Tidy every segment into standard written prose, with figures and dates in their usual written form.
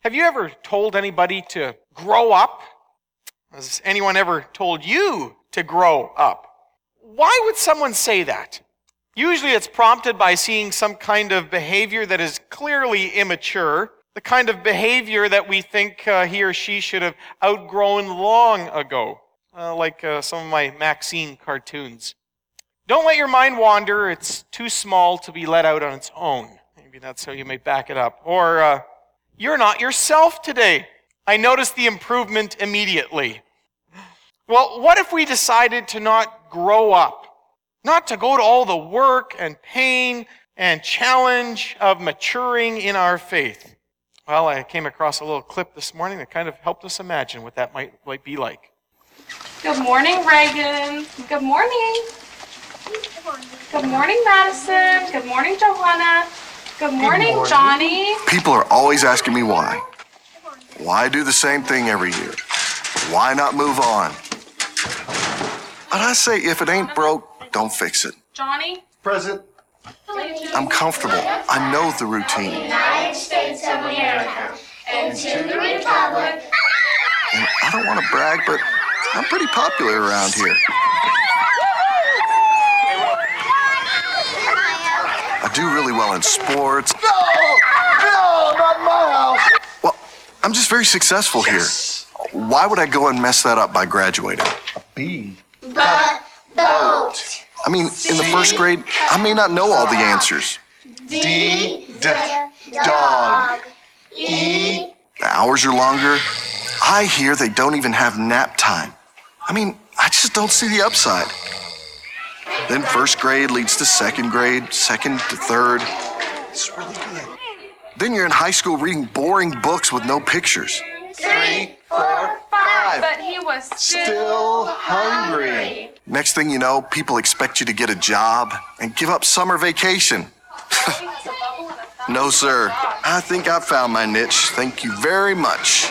Have you ever told anybody to grow up? Has anyone ever told you to grow up? Why would someone say that? Usually it's prompted by seeing some kind of behavior that is clearly immature, the kind of behavior that we think he or she should have outgrown long ago, like some of my Maxine cartoons. Don't let your mind wander. It's too small to be let out on its own. Maybe that's how you may back it up. Or, you're not yourself today. I noticed the improvement immediately. Well, what if we decided to not grow up? Not to go to all the work and pain and challenge of maturing in our faith? Well, I came across a little clip this morning that kind of helped us imagine what that might be like. Good morning, Reagan. Good morning. Good morning, Madison. Good morning, Johanna. Good morning, Johnny. People are always asking me why. Why do the same thing every year? Why not move on? But I say, if it ain't broke, don't fix it. Johnny? Present. I'm comfortable. I know the routine. United States of America and to the republic. And I don't want to brag, but I'm pretty popular around here. I do really well in sports. No, not my house. Well, I'm just very successful here. Why would I go and mess that up by graduating? B. But boat. I mean, in the first grade, I may not know all the answers. D. Dog. E. The hours are longer. I hear they don't even have nap time. I mean, I just don't see the upside. Then first grade leads to second grade, second to third. It's really good. Then you're in high school reading boring books with no pictures. 3, 4, 5. But he was Still hungry. Next thing you know, people expect you to get a job and give up summer vacation. No, sir. I think I found my niche. Thank you very much.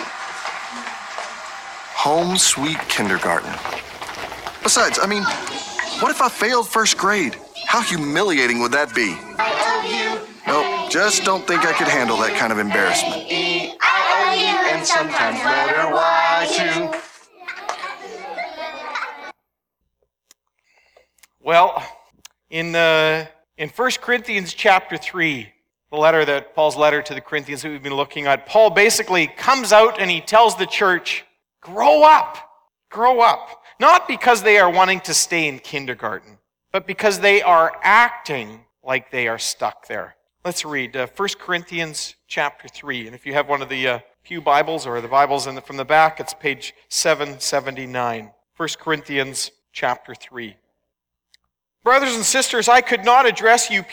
Home sweet kindergarten. Besides, I mean, what if I failed first grade? How humiliating would that be? Nope, just don't think I could handle that kind of embarrassment. And sometimes letter Y too. Well, in 1 Corinthians chapter 3, Paul's letter to the Corinthians that we've been looking at, Paul basically comes out and he tells the church, grow up. Not because they are wanting to stay in kindergarten, but because they are acting like they are stuck there. Let's read 1 Corinthians chapter 3. And if you have one of the Pew Bibles or the Bibles from the back, it's page 779. 1 Corinthians chapter 3. Brothers and sisters, I could not address you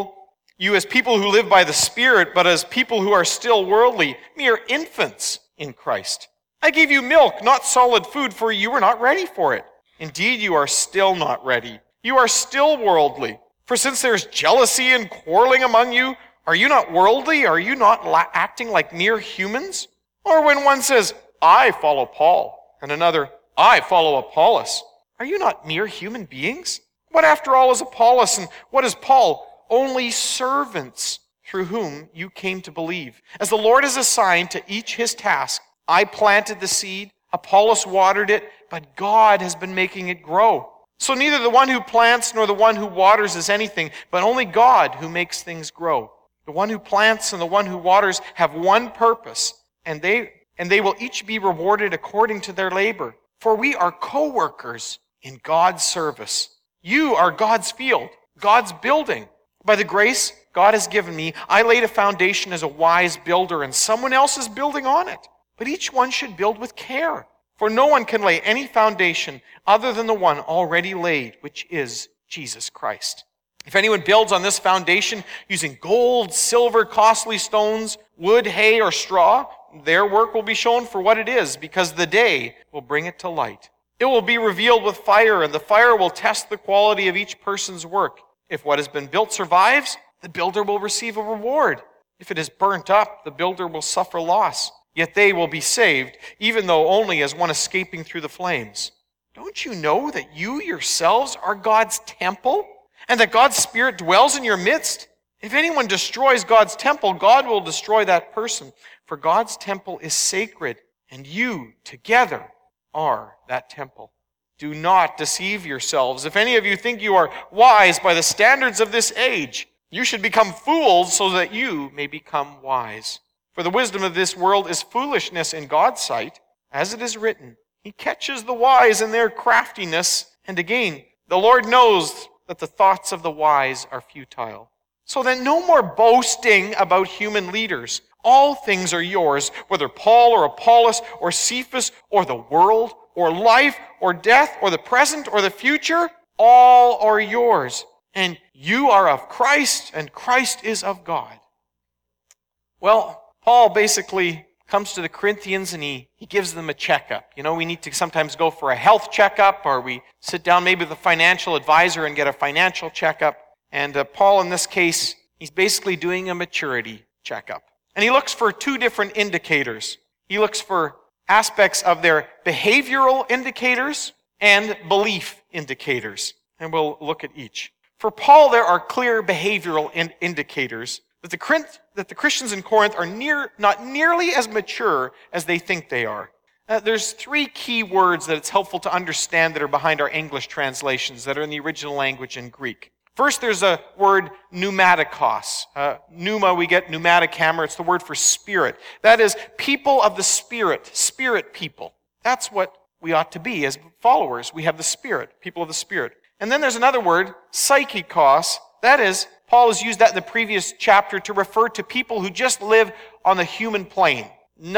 as people who live by the Spirit, but as people who are still worldly, mere infants in Christ. I gave you milk, not solid food, for you were not ready for it. Indeed, you are still not ready. You are still worldly. For since there is jealousy and quarreling among you, are you not worldly? Are you not acting like mere humans? Or when one says, I follow Paul, and another, I follow Apollos, are you not mere human beings? What after all is Apollos, and what is Paul? Only servants through whom you came to believe. As the Lord has assigned to each his task, I planted the seed, Apollos watered it, but God has been making it grow. So neither the one who plants nor the one who waters is anything, but only God who makes things grow. The one who plants and the one who waters have one purpose, and they will each be rewarded according to their labor. For we are co-workers in God's service. You are God's field, God's building. By the grace God has given me, I laid a foundation as a wise builder, and someone else is building on it. But each one should build with care, for no one can lay any foundation other than the one already laid, which is Jesus Christ. If anyone builds on this foundation using gold, silver, costly stones, wood, hay, or straw, their work will be shown for what it is, because the day will bring it to light. It will be revealed with fire, and the fire will test the quality of each person's work. If what has been built survives, the builder will receive a reward. If it is burnt up, the builder will suffer loss. Yet they will be saved, even though only as one escaping through the flames. Don't you know that you yourselves are God's temple, and that God's Spirit dwells in your midst? If anyone destroys God's temple, God will destroy that person. For God's temple is sacred, and you together are that temple. Do not deceive yourselves. If any of you think you are wise by the standards of this age, you should become fools so that you may become wise. For the wisdom of this world is foolishness in God's sight, as it is written, He catches the wise in their craftiness. And again, the Lord knows that the thoughts of the wise are futile. So then no more boasting about human leaders. All things are yours, whether Paul or Apollos or Cephas or the world or life or death or the present or the future, all are yours. And you are of Christ, and Christ is of God. Well, Paul basically comes to the Corinthians and he gives them a checkup. You know, we need to sometimes go for a health checkup, or we sit down maybe with a financial advisor and get a financial checkup. And Paul, in this case, he's basically doing a maturity checkup. And he looks for two different indicators. He looks for aspects of their behavioral indicators and belief indicators. And we'll look at each. For Paul, there are clear behavioral indicators that the Christians in Corinth are not nearly as mature as they think they are. There's three key words that it's helpful to understand that are behind our English translations that are in the original language in Greek. First, there's a word pneumatikos. Pneuma, we get pneumatic hammer. It's the word for spirit. That is, people of the Spirit, spirit people. That's what we ought to be as followers. We have the Spirit, people of the Spirit. And then there's another word, psychikos. That is, Paul has used that in the previous chapter to refer to people who just live on the human plane.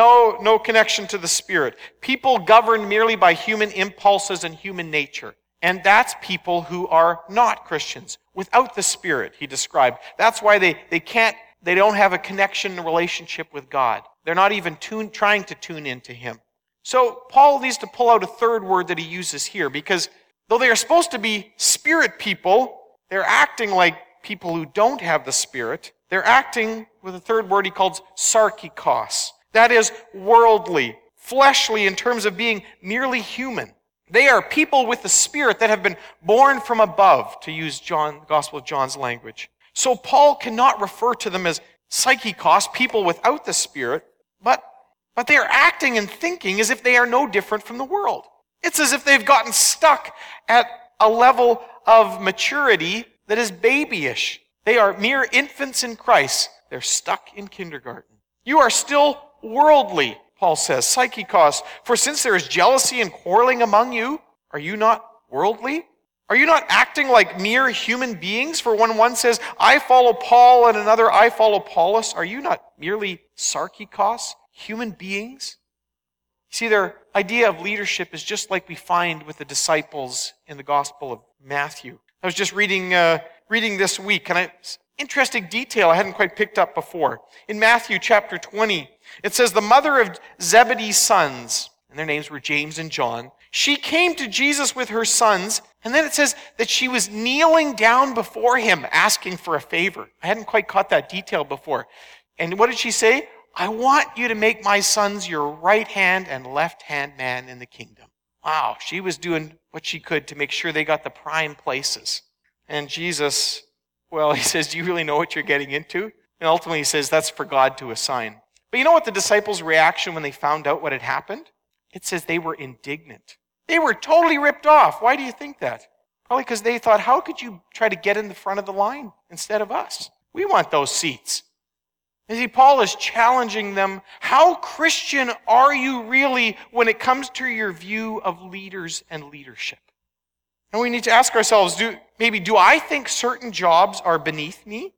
No connection to the Spirit. People governed merely by human impulses and human nature. And that's people who are not Christians, without the Spirit, he described. That's why they don't have a connection, a relationship with God. They're not even trying to tune into Him. So Paul needs to pull out a third word that he uses here, because though they are supposed to be Spirit people, they're acting like people who don't have the Spirit. They're acting with a third word he calls sarkikos. That is worldly, fleshly in terms of being merely human. They are people with the Spirit that have been born from above, to use the Gospel of John's language. So Paul cannot refer to them as psychikos, people without the Spirit, but they are acting and thinking as if they are no different from the world. It's as if they've gotten stuck at a level of maturity that is babyish. They are mere infants in Christ. They're stuck in kindergarten. You are still worldly, Paul says, psychikos. For since there is jealousy and quarreling among you, are you not worldly? Are you not acting like mere human beings? For when one says, I follow Paul, and another, I follow Apollos, are you not merely sarkikos, human beings? See, their idea of leadership is just like we find with the disciples in the Gospel of Matthew. I was just reading this week, and interesting detail I hadn't quite picked up before. In Matthew chapter 20, it says, the mother of Zebedee's sons, and their names were James and John, she came to Jesus with her sons, and then it says that she was kneeling down before him, asking for a favor. I hadn't quite caught that detail before. And what did she say? I want you to make my sons your right hand and left hand man in the kingdom. Wow, she was doing what she could to make sure they got the prime places. And Jesus, well, he says, do you really know what you're getting into? And ultimately he says, that's for God to assign. But you know what the disciples' reaction when they found out what had happened? It says they were indignant. They were totally ripped off. Why do you think that? Probably because they thought, how could you try to get in the front of the line instead of us? We want those seats. You see, Paul is challenging them. How Christian are you really when it comes to your view of leaders and leadership? And we need to ask ourselves, do I think certain jobs are beneath me?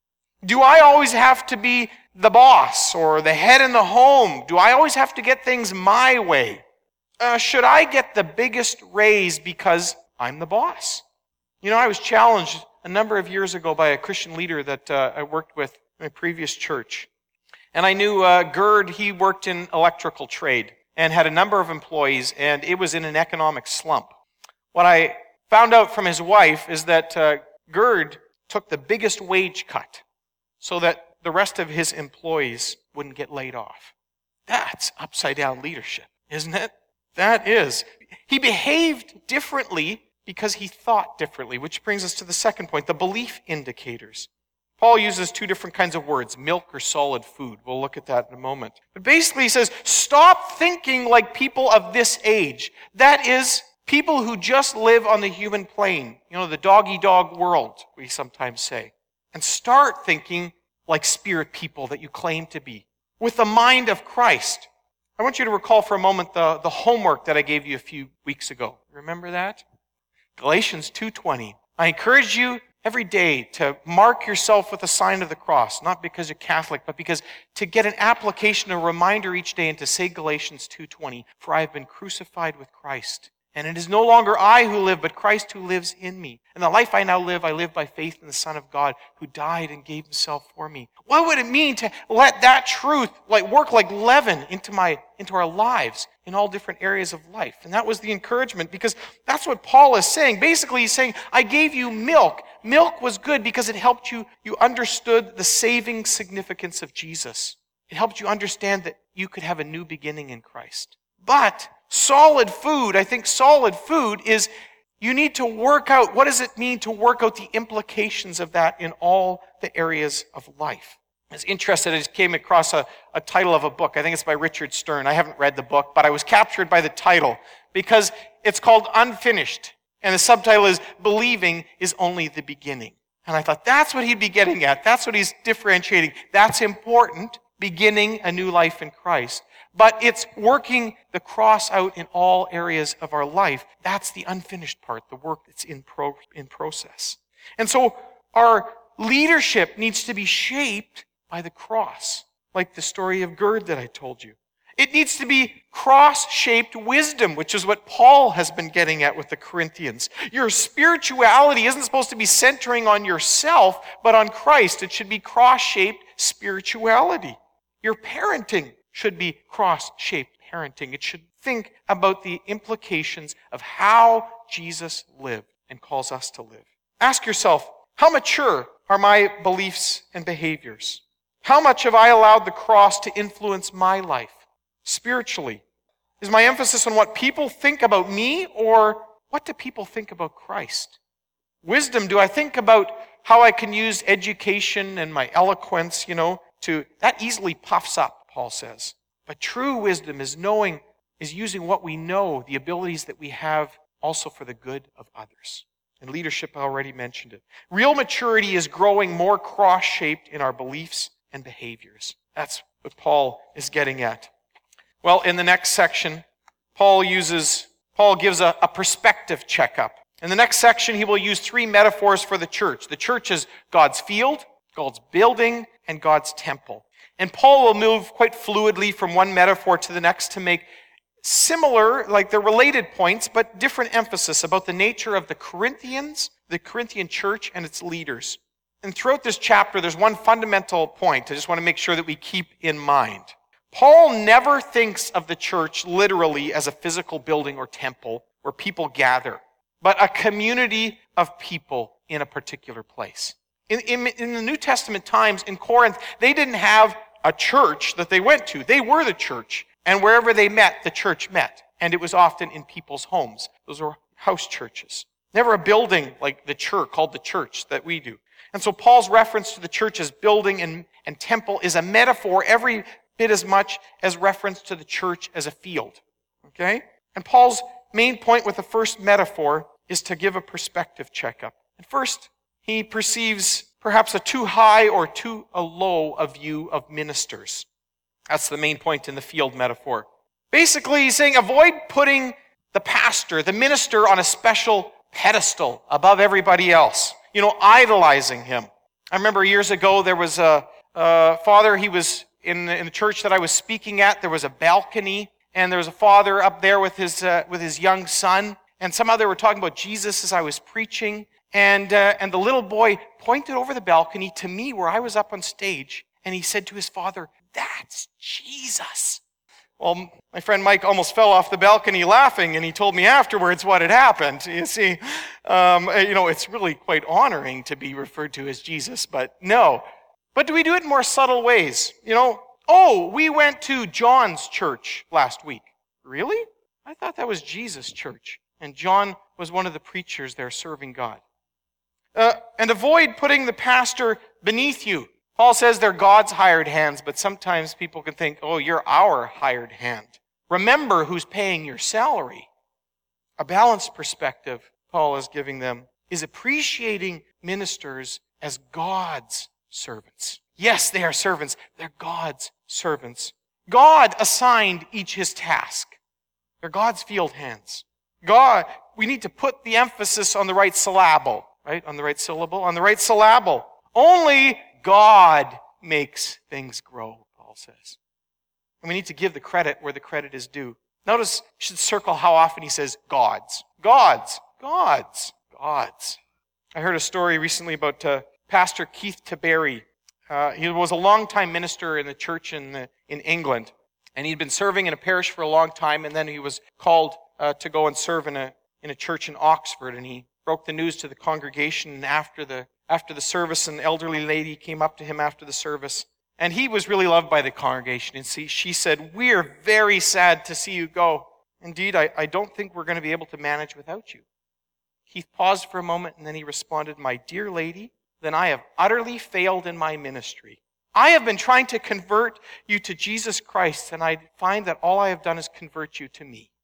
Do I always have to be the boss or the head in the home? Do I always have to get things my way? Should I get the biggest raise because I'm the boss? You know, I was challenged a number of years ago by a Christian leader that I worked with in my previous church. And I knew Gerd, he worked in electrical trade and had a number of employees, and it was in an economic slump. What I found out from his wife is that Gerd took the biggest wage cut so that the rest of his employees wouldn't get laid off. That's upside down leadership, isn't it? That is. He behaved differently because he thought differently, which brings us to the second point, the belief indicators. Paul uses two different kinds of words, milk or solid food. We'll look at that in a moment. But basically he says, stop thinking like people of this age. That is, people who just live on the human plane. You know, the dog-eat-dog world, we sometimes say. And start thinking like spirit people that you claim to be, with the mind of Christ. I want you to recall for a moment the homework that I gave you a few weeks ago. Remember that? Galatians 2:20. I encourage you every day to mark yourself with a sign of the cross, not because you're Catholic, but because to get an application, a reminder each day, and to say Galatians 2:20, for I have been crucified with Christ. And it is no longer I who live, but Christ who lives in me. And the life I now live, I live by faith in the Son of God who died and gave himself for me. What would it mean to let that truth work like leaven into our lives in all different areas of life? And that was the encouragement, because that's what Paul is saying. Basically, he's saying, I gave you milk. Milk was good because it helped you understood the saving significance of Jesus. It helped you understand that you could have a new beginning in Christ. But solid food, I think solid food is, you need to work out, what does it mean to work out the implications of that in all the areas of life? I was interested, I just came across a title of a book. I think it's by Richard Stern. I haven't read the book, but I was captured by the title because it's called Unfinished. And the subtitle is Believing is Only the Beginning. And I thought that's what he'd be getting at. That's what he's differentiating. That's important, beginning a new life in Christ. But it's working the cross out in all areas of our life. That's the unfinished part, the work that's in process. And so our leadership needs to be shaped by the cross, like the story of Gerd that I told you. It needs to be cross-shaped wisdom, which is what Paul has been getting at with the Corinthians. Your spirituality isn't supposed to be centering on yourself, but on Christ. It should be cross-shaped spirituality. Your parenting should be cross-shaped parenting. It should think about the implications of how Jesus lived and calls us to live. Ask yourself, how mature are my beliefs and behaviors? How much have I allowed the cross to influence my life? Spiritually, is my emphasis on what people think about me, or what do people think about Christ? Wisdom, do I think about how I can use education and my eloquence, that easily puffs up, Paul says. But true wisdom is using what we know, the abilities that we have, also for the good of others. And leadership, I already mentioned it. Real maturity is growing more cross-shaped in our beliefs and behaviors. That's what Paul is getting at. Well, in the next section, Paul gives a perspective checkup. In the next section, he will use three metaphors for the church. The church is God's field, God's building, and God's temple. And Paul will move quite fluidly from one metaphor to the next to make similar, like they're related points, but different emphasis about the nature of the Corinthian church and its leaders. And throughout this chapter, there's one fundamental point I just want to make sure that we keep in mind. Paul never thinks of the church literally as a physical building or temple where people gather, but a community of people in a particular place. In the New Testament times, in Corinth, they didn't have a church that they went to. They were the church, and wherever they met, the church met. And it was often in people's homes. Those were house churches. Never a building like the church, called the church, that we do. And so Paul's reference to the church as building and temple is a metaphor every bit as much as reference to the church as a field. Okay? And Paul's main point with the first metaphor is to give a perspective checkup. And first, he perceives perhaps a too high or too low a view of ministers. That's the main point in the field metaphor. Basically, he's saying avoid putting the pastor, the minister, on a special pedestal above everybody else. Idolizing him. I remember years ago there was a father, he was in the church that I was speaking at, there was a balcony, and there was a father up there with his young son, and somehow they were talking about Jesus as I was preaching, and the little boy pointed over the balcony to me where I was up on stage, and he said to his father, "That's Jesus." Well, my friend Mike almost fell off the balcony laughing, and he told me afterwards what had happened. You see, it's really quite honoring to be referred to as Jesus, but no. But do we do it in more subtle ways? We went to John's church last week. Really? I thought that was Jesus' church. And John was one of the preachers there serving God. And avoid putting the pastor beneath you. Paul says they're God's hired hands, but sometimes people can think, oh, you're our hired hand. Remember who's paying your salary. A balanced perspective Paul is giving them is appreciating ministers as God's servants. Yes, they are servants. They're God's servants. God assigned each his task. They're God's field hands. God, we need to put the emphasis on the right syllable, right? On the right syllable, on the right syllable. Only God makes things grow, Paul says. And we need to give the credit where the credit is due. Notice, you should circle how often he says God's. God's. God's. God's. I heard a story recently about Pastor Keith Taberry. He was a long-time minister in the church in England. And he'd been serving in a parish for a long time, and then he was called to go and serve in a church in Oxford. And he broke the news to the congregation, and after the service, an elderly lady came up to him after the service. And he was really loved by the congregation. And she said, "We're very sad to see you go. Indeed, I don't think we're going to be able to manage without you." Keith paused for a moment, and then he responded, "My dear lady, then I have utterly failed in my ministry. I have been trying to convert you to Jesus Christ, and I find that all I have done is convert you to me."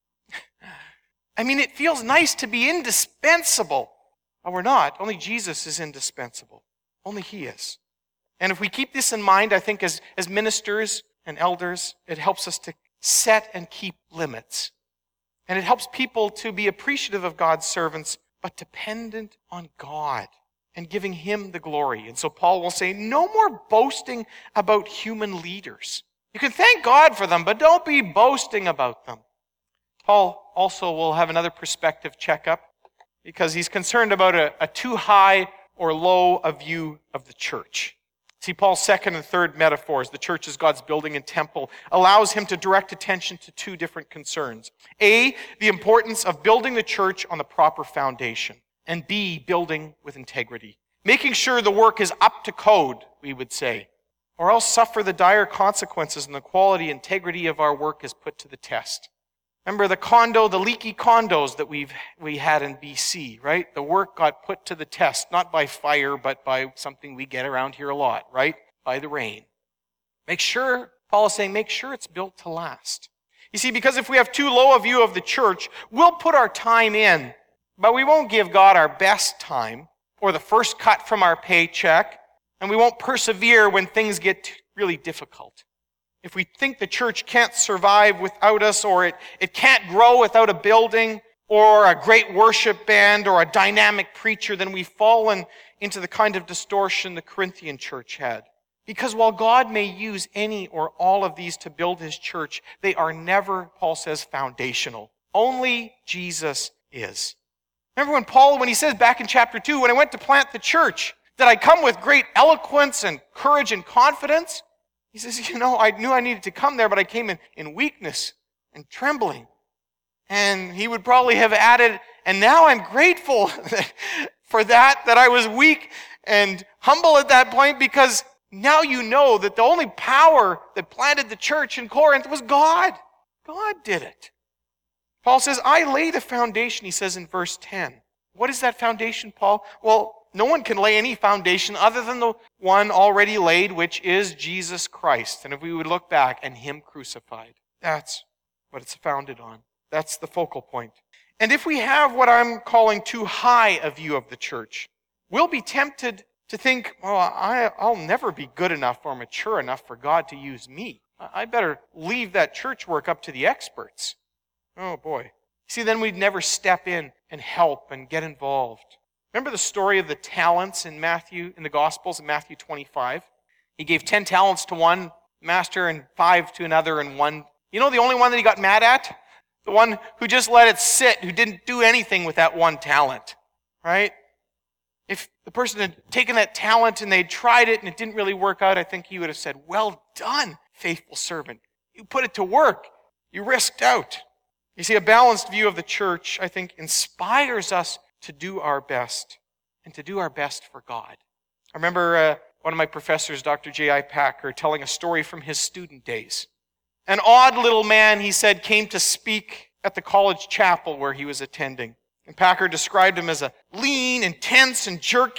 I mean, it feels nice to be indispensable. But we're not. Only Jesus is indispensable. Only he is. And if we keep this in mind, I think as ministers and elders, it helps us to set and keep limits. And it helps people to be appreciative of God's servants, but dependent on God and giving him the glory. And so Paul will say, no more boasting about human leaders. You can thank God for them, but don't be boasting about them. Paul also will have another perspective checkup because he's concerned about a too high or low a view of the church. See, Paul's second and third metaphors, the church as God's building and temple, allows him to direct attention to two different concerns. A, the importance of building the church on the proper foundation. And B, building with integrity. Making sure the work is up to code, we would say. Or else suffer the dire consequences and the quality, integrity of our work is put to the test. Remember the leaky condos that we had in BC, right? The work got put to the test, not by fire, but by something we get around here a lot, right? By the rain. Paul is saying, make sure it's built to last. You see, because if we have too low a view of the church, we'll put our time in, but we won't give God our best time or the first cut from our paycheck, and we won't persevere when things get really difficult. If we think the church can't survive without us, or it can't grow without a building, or a great worship band, or a dynamic preacher, then we've fallen into the kind of distortion the Corinthian church had. Because while God may use any or all of these to build his church, they are never, Paul says, foundational. Only Jesus is. Remember when he says back in chapter 2, when I went to plant the church, did I come with great eloquence and courage and confidence? He says, I knew I needed to come there, but I came in weakness and trembling. And he would probably have added, and now I'm grateful for that I was weak and humble at that point, because now you know that the only power that planted the church in Corinth was God. God did it. Paul says, I lay the foundation, he says in verse 10. What is that foundation, Paul? Well, no one can lay any foundation other than the one already laid, which is Jesus Christ. And if we would look back, and him crucified. That's what it's founded on. That's the focal point. And if we have what I'm calling too high a view of the church, we'll be tempted to think, I'll never be good enough or mature enough for God to use me. I better leave that church work up to the experts. Oh boy. See, then we'd never step in and help and get involved. Remember the story of the talents in the Gospels in Matthew 25? He gave 10 talents to one master and 5 to another, and one, the only one that he got mad at? The one who just let it sit, who didn't do anything with that one talent, right? If the person had taken that talent and they'd tried it and it didn't really work out, I think he would have said, well done, faithful servant. You put it to work. You risked out. You see, a balanced view of the church, I think, inspires us to do our best, and to do our best for God. I remember one of my professors, Dr. J.I. Packer, telling a story from his student days. An odd little man, he said, came to speak at the college chapel where he was attending. And Packer described him as a lean, intense, and jerky,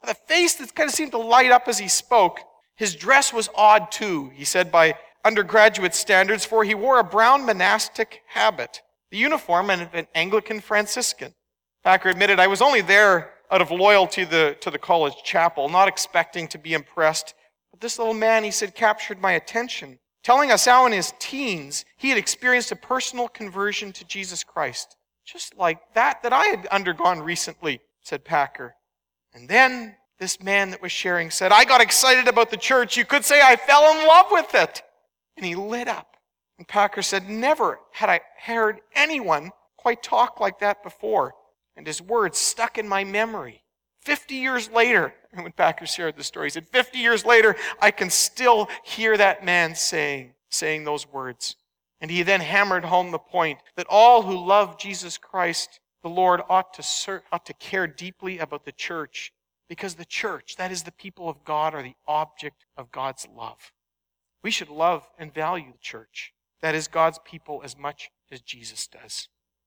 with a face that kind of seemed to light up as he spoke. His dress was odd too, he said, by undergraduate standards, for he wore a brown monastic habit, the uniform of an Anglican Franciscan. Packer admitted, I was only there out of loyalty to the college chapel, not expecting to be impressed. But this little man, he said, captured my attention, telling us how in his teens he had experienced a personal conversion to Jesus Christ. Just like that I had undergone recently, said Packer. And then this man that was sharing said, I got excited about the church. You could say I fell in love with it. And he lit up. And Packer said, never had I heard anyone quite talk like that before. And his words stuck in my memory. 50 years later, and when Packer shared the story, he said, 50 years later, I can still hear that man saying those words. And he then hammered home the point that all who love Jesus Christ, the Lord, ought to care deeply about the church, because the church, that is the people of God, are the object of God's love. We should love and value the church, that is God's people, as much as Jesus does.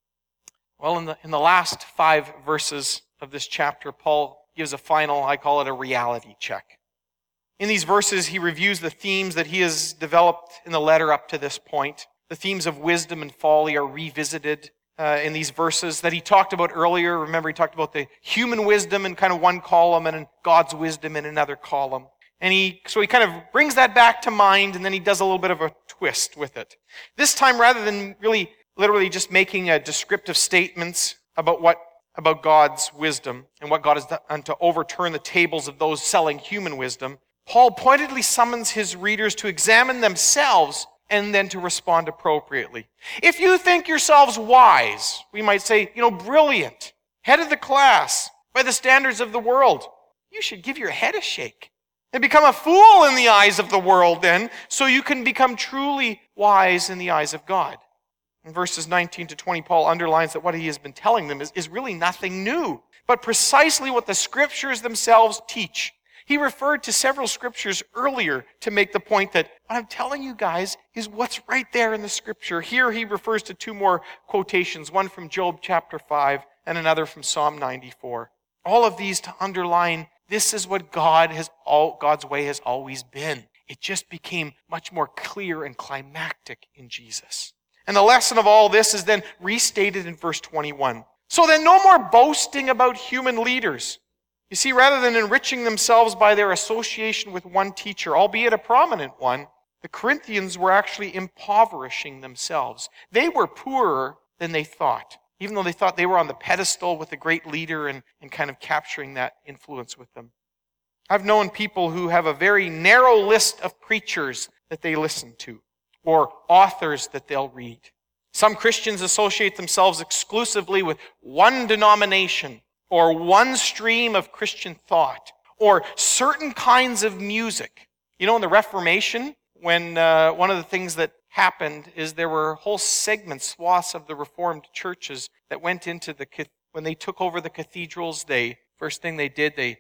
Well, in the last 5 verses of this chapter, Paul gives a final, I call it a reality check. In these verses, he reviews the themes that he has developed in the letter up to this point. The themes of wisdom and folly are revisited in these verses that he talked about earlier. Remember, he talked about the human wisdom in kind of one column and God's wisdom in another column. And so he kind of brings that back to mind, and then he does a little bit of a twist with it. This time, rather than really literally just making descriptive statements about God's wisdom and what God has done to overturn the tables of those selling human wisdom, Paul pointedly summons his readers to examine themselves and then to respond appropriately. If you think yourselves wise, we might say, brilliant, head of the class, by the standards of the world, you should give your head a shake and become a fool in the eyes of the world then, so you can become truly wise in the eyes of God. In verses 19 to 20, Paul underlines that what he has been telling them is really nothing new, but precisely what the scriptures themselves teach. He referred to several scriptures earlier to make the point that what I'm telling you guys is what's right there in the scripture. Here he refers to 2 more quotations, one from Job chapter 5 and another from Psalm 94. All of these to underline this is what God's way has always been. It just became much more clear and climactic in Jesus. And the lesson of all this is then restated in verse 21. So then no more boasting about human leaders. You see, rather than enriching themselves by their association with one teacher, albeit a prominent one, the Corinthians were actually impoverishing themselves. They were poorer than they thought, even though they thought they were on the pedestal with a great leader and kind of capturing that influence with them. I've known people who have a very narrow list of preachers that they listen to, or authors that they'll read. Some Christians associate themselves exclusively with one denomination, or one stream of Christian thought, or certain kinds of music. In the Reformation, when one of the things that happened is there were whole segments, swaths of the Reformed churches that went into when they took over the cathedrals, first thing they did, they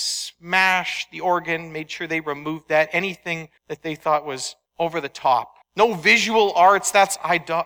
smashed the organ, made sure they removed that, anything that they thought was over the top. No visual arts, that's idol,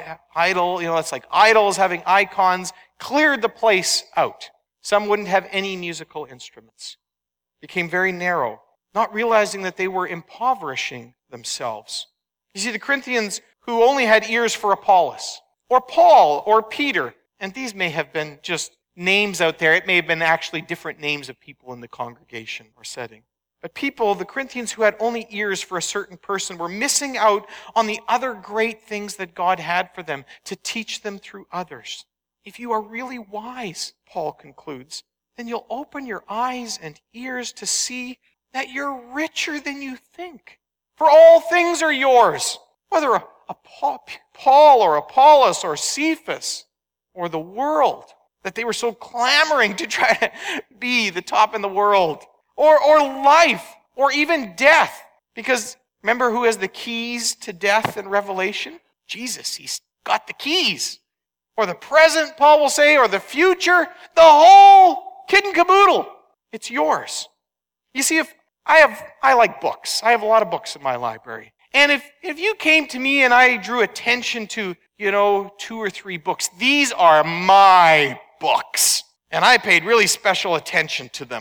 it's like idols having icons, cleared the place out. Some wouldn't have any musical instruments. Became very narrow, not realizing that they were impoverishing themselves. You see, the Corinthians who only had ears for Apollos, or Paul, or Peter, and these may have been just names out there. It may have been actually different names of people in the congregation or setting. But the Corinthians who had only ears for a certain person, were missing out on the other great things that God had for them to teach them through others. If you are really wise, Paul concludes, then you'll open your eyes and ears to see that you're richer than you think. For all things are yours, whether a Paul or Apollos or Cephas or the world, that they were so clamoring to try to be the top in the world, or life, or even death. Because remember who has the keys to death in Revelation? Jesus, he's got the keys. Or the present, Paul will say, or the future, the whole kit and caboodle. It's yours. You see, if I like books. I have a lot of books in my library. And if you came to me and I drew attention to, 2 or 3 books, these are my books. And I paid really special attention to them.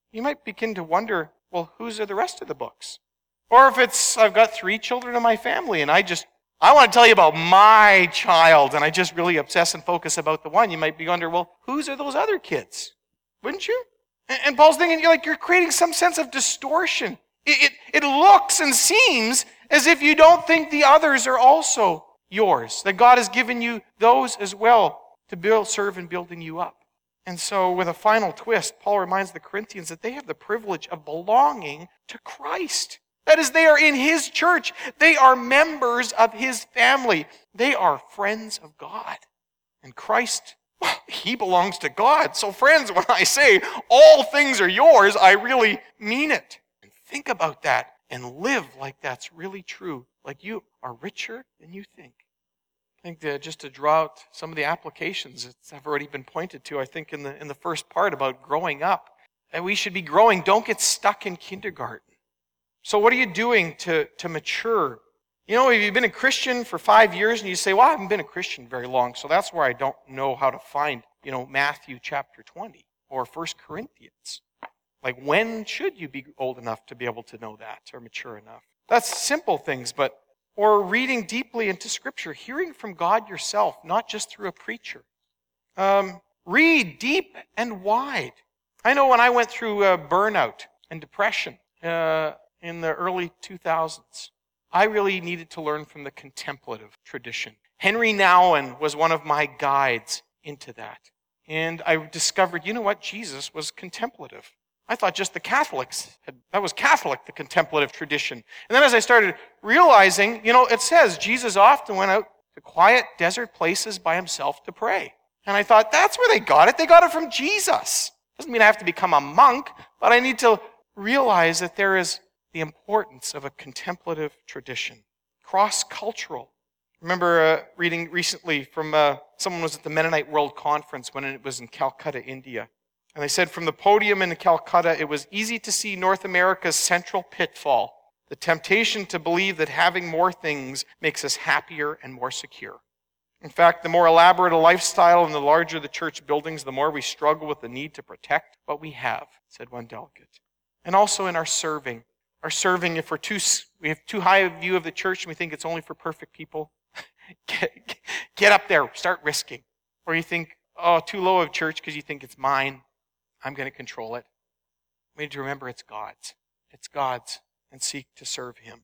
you might begin to wonder, well, whose are the rest of the books? Or if it's, I've got 3 children in my family and I want to tell you about my child and I just really obsess and focus about the one, you might be wondering, well, whose are those other kids? Wouldn't you? And Paul's thinking, you're creating some sense of distortion. It looks and seems as if you don't think the others are also yours, that God has given you those as well to serve in building you up. And so with a final twist, Paul reminds the Corinthians that they have the privilege of belonging to Christ. That is, they are in his church. They are members of his family. They are friends of God. And Christ, well, he belongs to God. So friends, when I say all things are yours, I really mean it. And think about that and live like that's really true, like you are richer than you think. I think that just to draw out some of the applications that have already been pointed to, I think in the first part about growing up, that we should be growing. Don't get stuck in kindergarten. So what are you doing to mature? If you've been a Christian for 5 years and you say, well, I haven't been a Christian very long, so that's where I don't know how to find, Matthew chapter 20 or 1 Corinthians. Like, when should you be old enough to be able to know that or mature enough? That's simple things, or reading deeply into Scripture, hearing from God yourself, not just through a preacher. Read deep and wide. I know when I went through burnout and depression in the early 2000s, I really needed to learn from the contemplative tradition. Henry Nouwen was one of my guides into that. And I discovered, Jesus was contemplative. I thought just the Catholics, that was Catholic, the contemplative tradition. And then as I started realizing, it says Jesus often went out to quiet desert places by himself to pray. And I thought, that's where they got it. They got it from Jesus. Doesn't mean I have to become a monk, but I need to realize that there is the importance of a contemplative tradition. Cross-cultural. I remember reading recently from someone was at the Mennonite World Conference when it was in Calcutta, India. And they said from the podium in Calcutta, it was easy to see North America's central pitfall, the temptation to believe that having more things makes us happier and more secure. In fact, the more elaborate a lifestyle and the larger the church buildings, the more we struggle with the need to protect what we have, said one delegate. And also in our serving, if we have too high a view of the church and we think it's only for perfect people, get up there, start risking. Or you think, too low of church because you think it's mine, I'm going to control it. We need to remember it's God's. It's God's, and seek to serve him.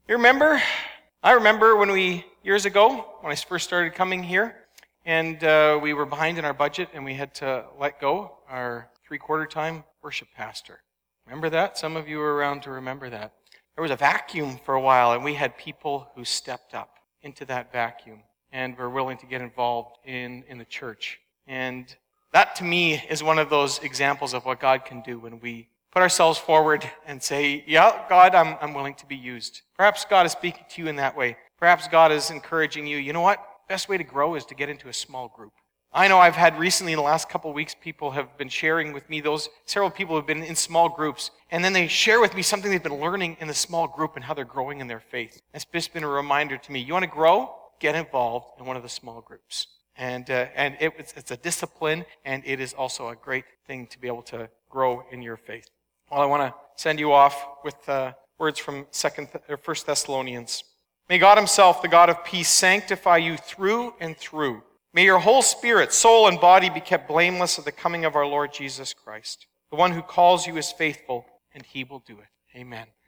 I remember years ago, when I first started coming here, and we were behind in our budget, and we had to let go our 3/4 time worship pastor. Remember that? Some of you were around to remember that. There was a vacuum for a while, and we had people who stepped up into that vacuum and were willing to get involved in the church. And that, to me, is one of those examples of what God can do when we put ourselves forward and say, yeah, God, I'm willing to be used. Perhaps God is speaking to you in that way. Perhaps God is encouraging you. You know what? Best way to grow is to get into a small group. I know I've had recently in the last couple of weeks, people have been sharing with me, several people have been in small groups, and then they share with me something they've been learning in the small group and how they're growing in their faith. It's just been a reminder to me, you want to grow? Get involved in one of the small groups. And it's a discipline, and it is also a great thing to be able to grow in your faith. Well, I want to send you off with words from 1 Thessalonians. May God himself, the God of peace, sanctify you through and through. May your whole spirit, soul, and body be kept blameless at the coming of our Lord Jesus Christ. The one who calls you is faithful, and he will do it. Amen.